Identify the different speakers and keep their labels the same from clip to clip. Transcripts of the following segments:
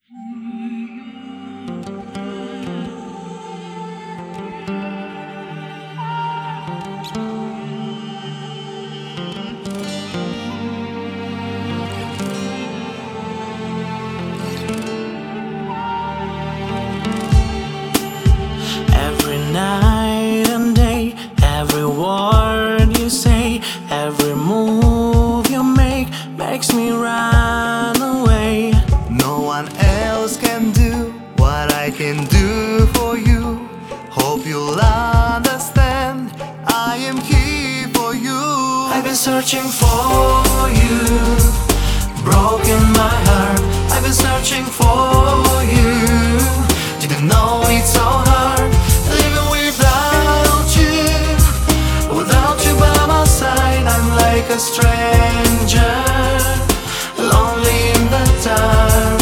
Speaker 1: Every night and day, every word you say, every move you make makes me run away.
Speaker 2: No one else can do what I can do for you. Hope you'll understand, I am here for you.
Speaker 1: I've been searching for you, broken my heart. I've been searching for you, didn't know it's so hard living without you. Without you by my side, I'm like a stranger, lonely in the dark.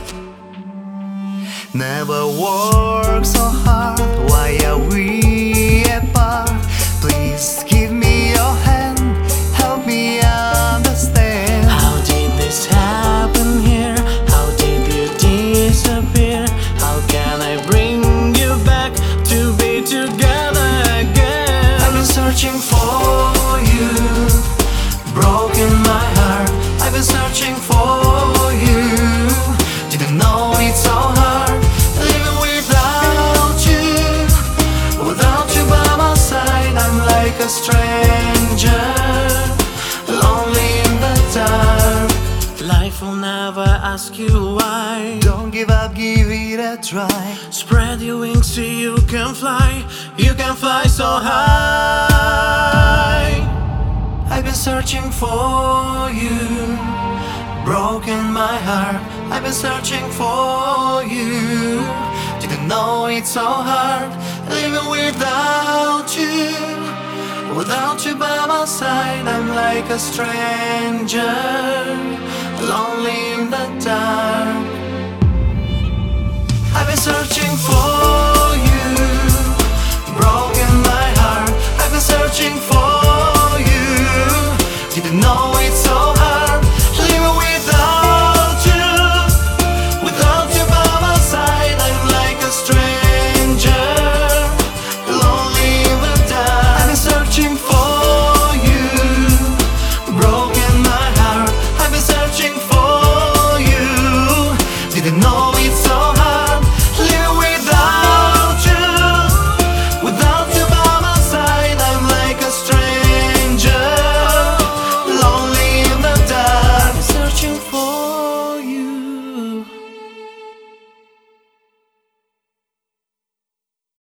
Speaker 2: Never work so hard, why are we apart? Please give me your hand, help me understand.
Speaker 1: How did this happen here? How did you disappear? How can I bring you back to be together again? I've been searching for you, broken my heart. I've been searching for you, didn't know it's so hard living without you. Without you by my side, I'm like a stranger, lonely in the dark. Life will never ask you why.
Speaker 2: Don't give up, give it a try.
Speaker 1: Spread your wings so you can fly. You can fly so high. I've been searching for you, broken my heart. I've been searching for you, didn't know it's so hard living without you. Without you by my side, I'm like a stranger, lonely in the dark. I've been searching for